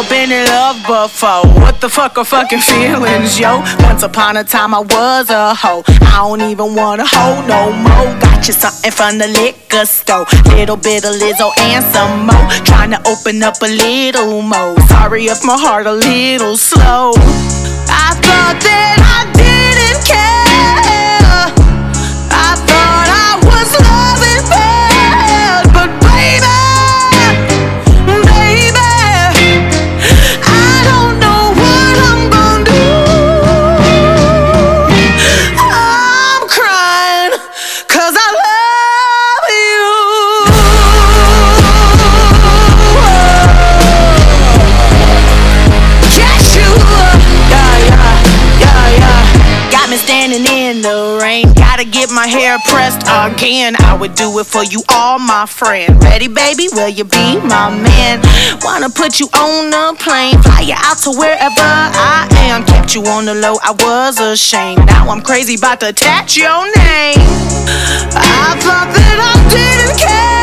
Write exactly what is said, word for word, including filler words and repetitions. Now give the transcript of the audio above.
never been in love before. What the fuck are fucking feelings, yo? Once upon a time I was a hoe. I don't even wanna hoe no more. Got you something from the liquor store. Little bit of Lizzo and some more. Trying to open up a little more. Sorry if my heart a little slow. I thought that I didn't care. I thought I was loving bad. But baby, baby, I don't know what I'm gonna do. I'm crying 'cause I love you. Yes, you are. Yeah, yeah, yeah, yeah. Got me standing in the rain. Gotta get my hair pressed again. I would do it for you, all my friends. Ready, baby? Will you be my man? Wanna put you on a plane, fly you out to wherever I am. Kept you on the low, I was ashamed. Now I'm crazy about to attach your name. I thought that I didn't care.